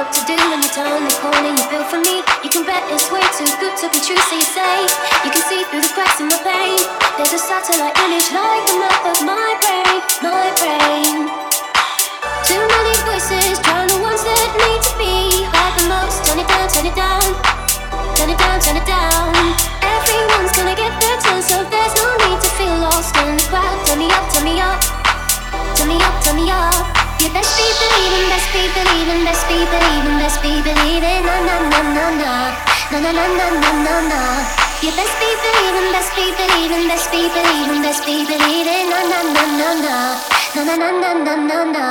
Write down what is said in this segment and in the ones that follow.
what to do when you turn the corner. You feel for me, you can bet it's way too good to be true. So you say you can see through the cracks in my pain. There's a satellite image like the map of my brain, my brain. Too many voices, drown the ones that need to be heard the most. Turn it down, turn it down, turn it down, turn it down. Everyone's gonna get their turn, so there's no need to feel lost in the crowd. Turn me up, turn me up, turn me up, turn me up. You best be believing, best be believing, best be believing, best be believing. Na na na na na, na na na na na na na. You best be believing, best be believing, best be believing, best be believing. Na na na na na, na na na na na na na.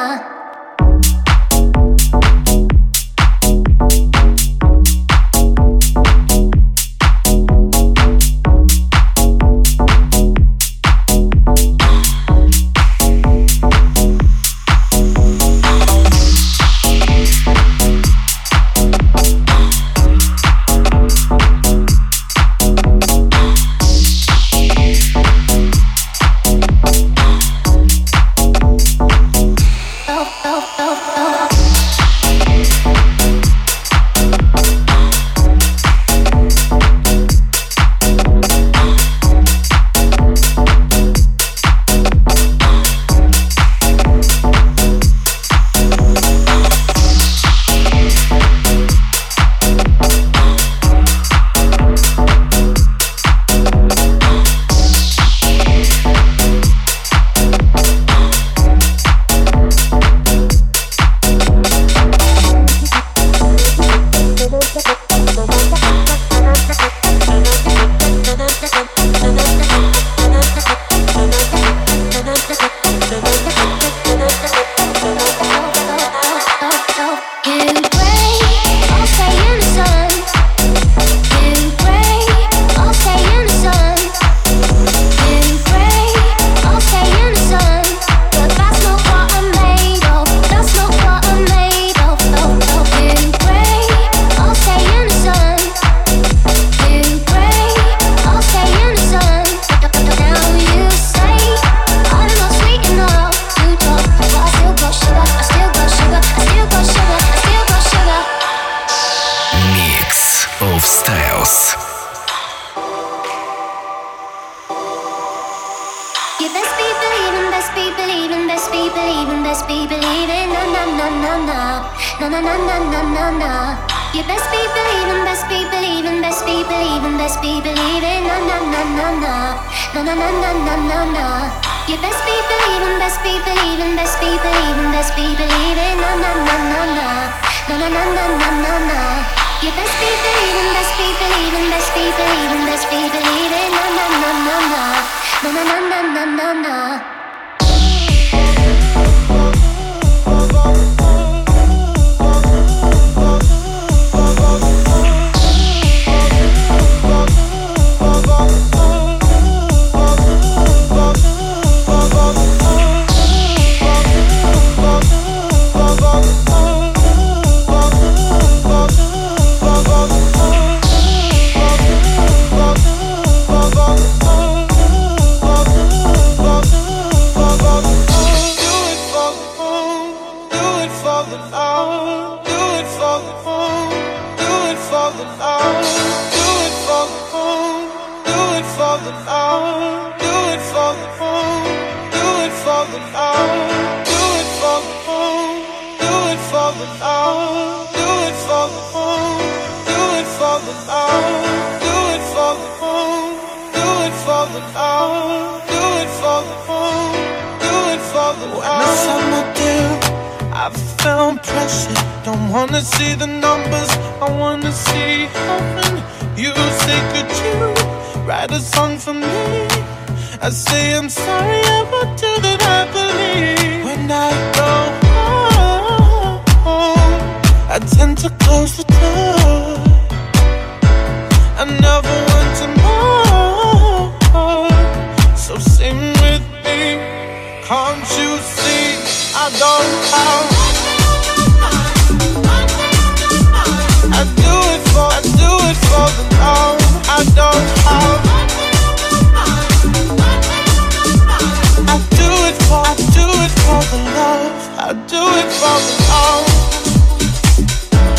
I do it for the love.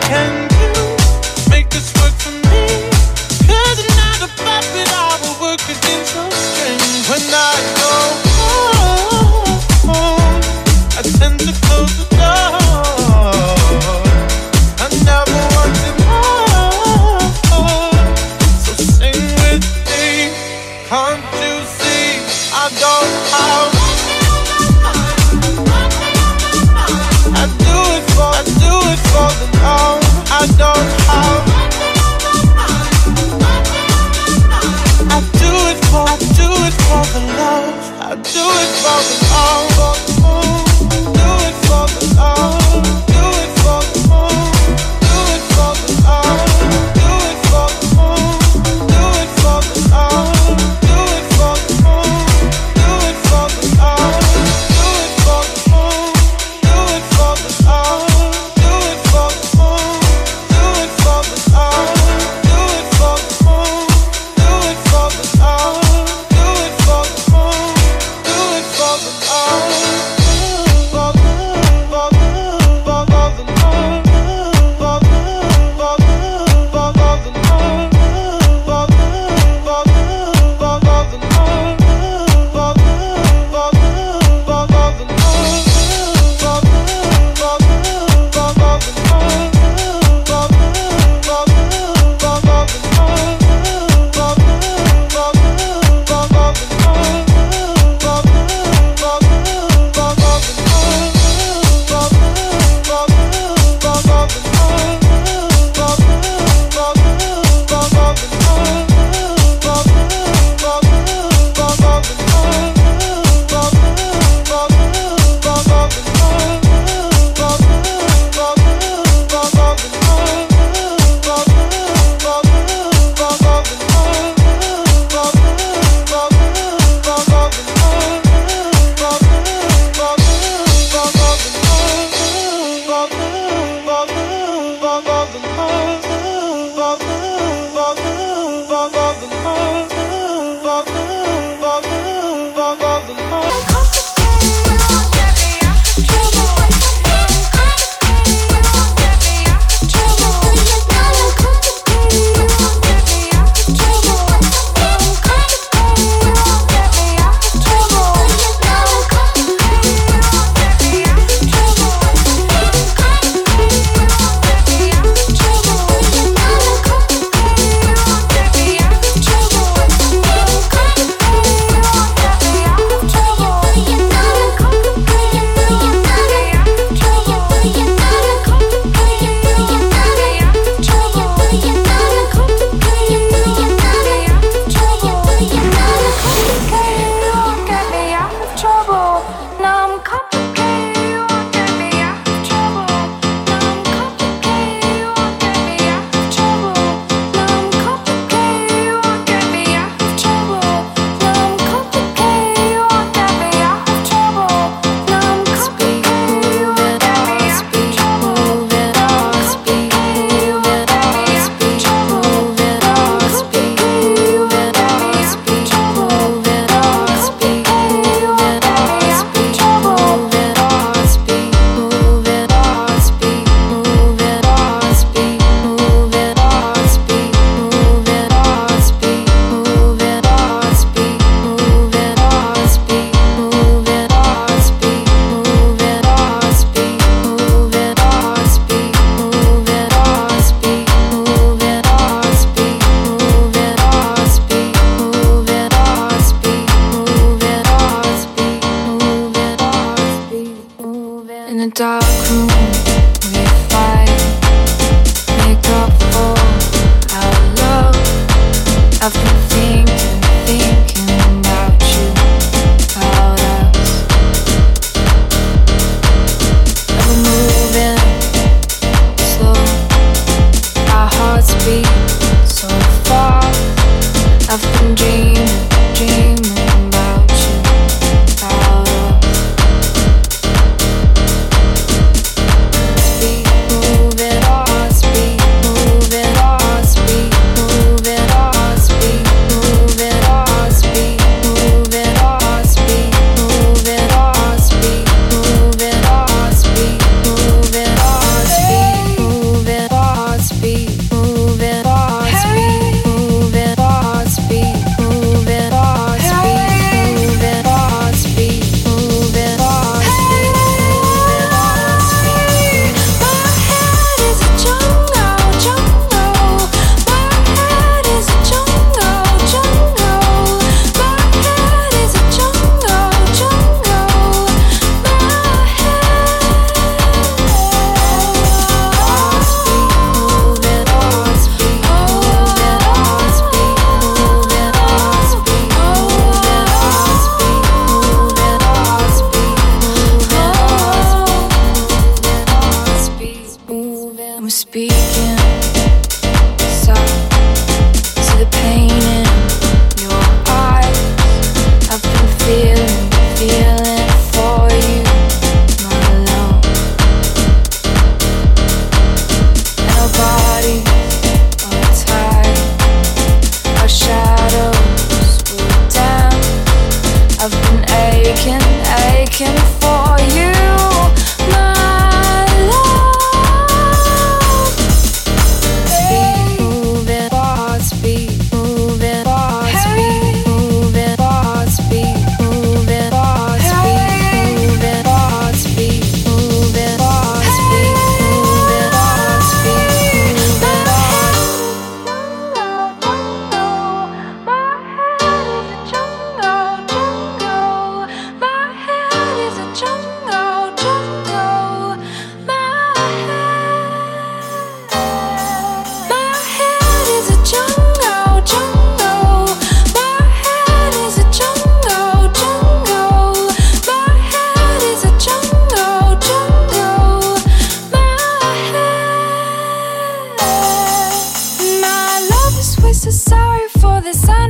Can you make this work for me? 'Cause I'm not a puppet, I will work against your strings. When I go home, I tend to close the door. I never wanted more, so sing with me. Can't you see I don't have? I do it for the love. I don't have. I do it for the love. I do it for the love. Do it for the love. Do it for the love. Do it for the love. Do it for the love. Do it for the love. Do it for the love. Do it for the love. Do it for the love. Do it for the love. Do it for the love. Do it for the love. Do it for the love. Do it for the love. Do it for the love. Do it for the love. was speaking soft to the pain in your eyes. I've been feeling for you, my love. And our bodies are tied, our shadows will dance. I've been aching for you, my love. Speed, moving parts, speed, moving parts, speed, moving parts, speed, moving parts, speed, moving parts, speed, moving parts, speed, moving parts, speed, moving parts. My head is a jungle, jungle. My head is a jungle, jungle. My head is a jungle, jungle. My head is a jungle, jungle. My head is a jungle, jungle. My head. My love is wasted, sorry for this.